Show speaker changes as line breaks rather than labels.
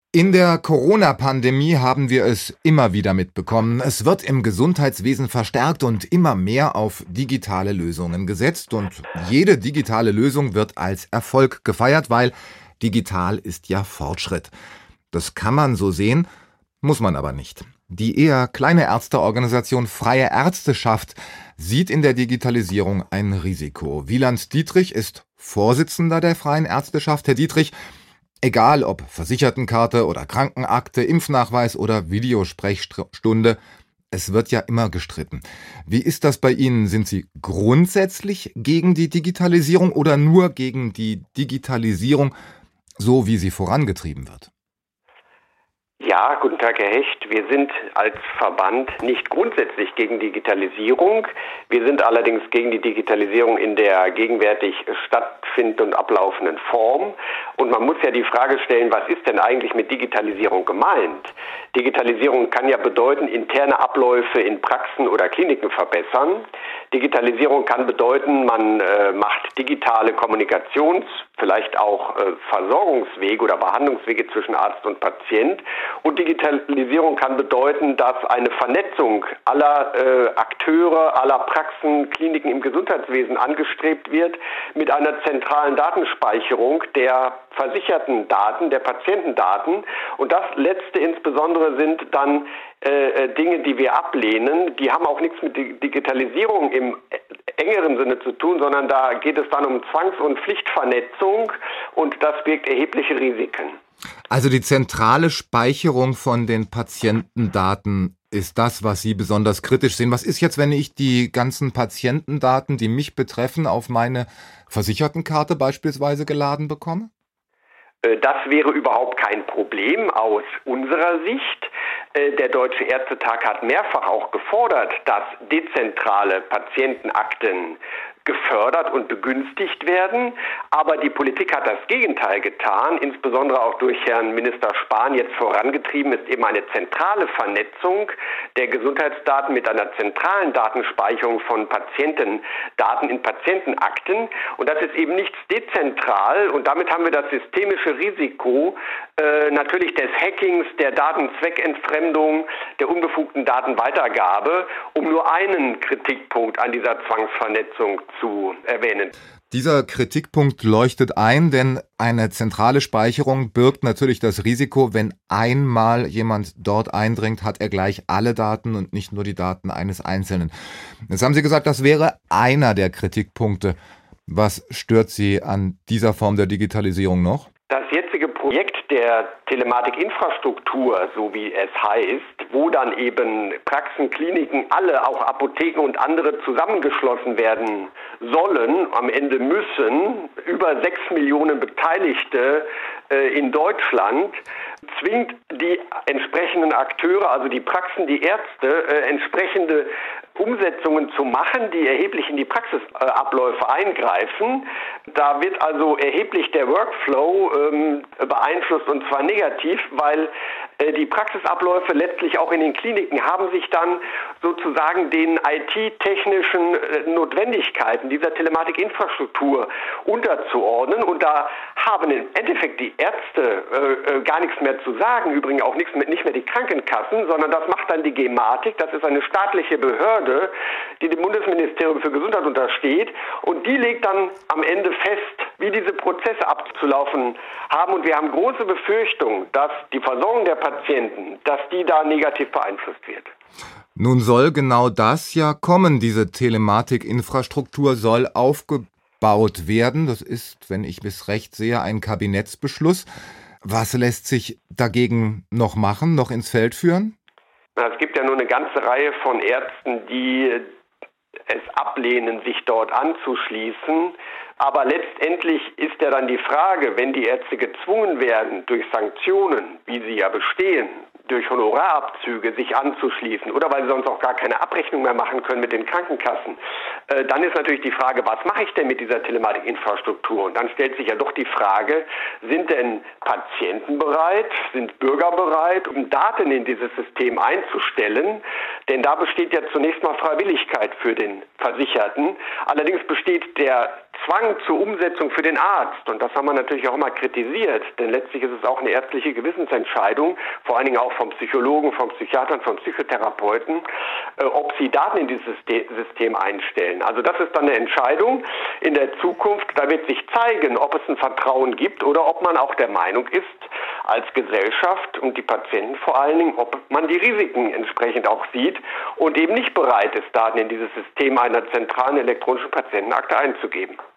In der Corona-Pandemie haben wir es immer wieder mitbekommen. Es wird im Gesundheitswesen verstärkt und immer mehr auf digitale Lösungen gesetzt. Und jede digitale Lösung wird als Erfolg gefeiert, weil digital ist ja Fortschritt. Das kann man so sehen, muss man aber nicht. Die eher kleine Ärzteorganisation Freie Ärzteschaft sieht in der Digitalisierung ein Risiko. Wieland Dietrich ist Vorsitzender der Freien Ärzteschaft. Herr Dietrich, egal ob Versichertenkarte oder Krankenakte, Impfnachweis oder Videosprechstunde, es wird ja immer gestritten. Wie ist das bei Ihnen? Sind Sie grundsätzlich gegen die Digitalisierung oder nur gegen die Digitalisierung, so wie sie vorangetrieben wird?
Ja, guten Tag, Herr Hecht. Wir sind als Verband nicht grundsätzlich gegen Digitalisierung. Wir sind allerdings gegen die Digitalisierung in der gegenwärtig stattfindenden und ablaufenden Form. Und man muss ja die Frage stellen, was ist denn eigentlich mit Digitalisierung gemeint? Digitalisierung kann ja bedeuten, interne Abläufe in Praxen oder Kliniken verbessern. Digitalisierung kann bedeuten, man macht digitale vielleicht auch Versorgungswege oder Behandlungswege zwischen Arzt und Patient. Und Digitalisierung kann bedeuten, dass eine Vernetzung aller Akteure, aller Praxen, Kliniken im Gesundheitswesen angestrebt wird mit einer zentralen Datenspeicherung der versicherten Daten, der Patientendaten. Und das Letzte insbesondere sind dann Dinge, die wir ablehnen. Die haben auch nichts mit Digitalisierung im engeren Sinne zu tun, sondern da geht es dann um Zwangs- und Pflichtvernetzung und das birgt erhebliche Risiken.
Also die zentrale Speicherung von den Patientendaten ist das, was Sie besonders kritisch sehen. Was ist jetzt, wenn ich die ganzen Patientendaten, die mich betreffen, auf meine Versichertenkarte beispielsweise geladen bekomme?
Das wäre überhaupt kein Problem aus unserer Sicht. Der Deutsche Ärztetag hat mehrfach auch gefordert, dass dezentrale Patientenakten gefördert und begünstigt werden. Aber die Politik hat das Gegenteil getan, insbesondere auch durch Herrn Minister Spahn jetzt vorangetrieben ist eben eine zentrale Vernetzung der Gesundheitsdaten mit einer zentralen Datenspeicherung von Patientendaten in Patientenakten. Und das ist eben nichts dezentral und damit haben wir das systemische Risiko natürlich des Hackings, der Datenzweckentfremdung, der unbefugten Datenweitergabe, um nur einen Kritikpunkt an dieser Zwangsvernetzung zu erwähnen.
Dieser Kritikpunkt leuchtet ein, denn eine zentrale Speicherung birgt natürlich das Risiko, wenn einmal jemand dort eindringt, hat er gleich alle Daten und nicht nur die Daten eines Einzelnen. Jetzt haben Sie gesagt, das wäre einer der Kritikpunkte. Was stört Sie an dieser Form der Digitalisierung noch?
Das jetzige Projekt der Telematikinfrastruktur, so wie es heißt, wo dann eben Praxen, Kliniken, alle, auch Apotheken und andere zusammengeschlossen werden sollen, am Ende müssen, über 6 Millionen Beteiligte in Deutschland, zwingt die entsprechenden Akteure, also die Praxen, die Ärzte, entsprechende Umsetzungen zu machen, die erheblich in die Praxisabläufe eingreifen. Da wird also erheblich der Workflow beeinflusst und zwar negativ, weil die Praxisabläufe letztlich auch in den Kliniken haben sich dann sozusagen den IT-technischen Notwendigkeiten dieser Telematikinfrastruktur unterzuordnen und da haben im Endeffekt die Ärzte gar nichts mehr zu sagen, übrigens auch nicht mehr die Krankenkassen, sondern das macht dann die Gematik, das ist eine staatliche Behörde, die dem Bundesministerium für Gesundheit untersteht und die legt dann am Ende fest, wie diese Prozesse abzulaufen haben und wir haben große Befürchtung, dass die Versorgung der Patienten, dass die da negativ beeinflusst wird.
Nun soll genau das ja kommen, diese Telematikinfrastruktur soll aufgebaut werden. Das ist, wenn ich es recht sehe, ein Kabinettsbeschluss. Was lässt sich dagegen noch machen, noch ins Feld führen?
Es gibt ja nur eine ganze Reihe von Ärzten, die es ablehnen, sich dort anzuschließen. Aber letztendlich ist ja dann die Frage, wenn die Ärzte gezwungen werden, durch Sanktionen, wie sie ja bestehen, durch Honorarabzüge sich anzuschließen oder weil sie sonst auch gar keine Abrechnung mehr machen können mit den Krankenkassen, dann ist natürlich die Frage, was mache ich denn mit dieser Telematikinfrastruktur? Und dann stellt sich ja doch die Frage, sind denn Patienten bereit, sind Bürger bereit, um Daten in dieses System einzustellen? Denn da besteht ja zunächst mal Freiwilligkeit für den Versicherten. Allerdings besteht der Zwang zur Umsetzung für den Arzt, und das haben wir natürlich auch immer kritisiert, denn letztlich ist es auch eine ärztliche Gewissensentscheidung, vor allen Dingen auch vom Psychologen, vom Psychiatern, vom Psychotherapeuten, ob sie Daten in dieses System einstellen. Also das ist dann eine Entscheidung in der Zukunft. Da wird sich zeigen, ob es ein Vertrauen gibt oder ob man auch der Meinung ist, als Gesellschaft und die Patienten vor allen Dingen, ob man die Risiken entsprechend auch sieht und eben nicht bereit ist, Daten in dieses System einer zentralen elektronischen Patientenakte einzugeben.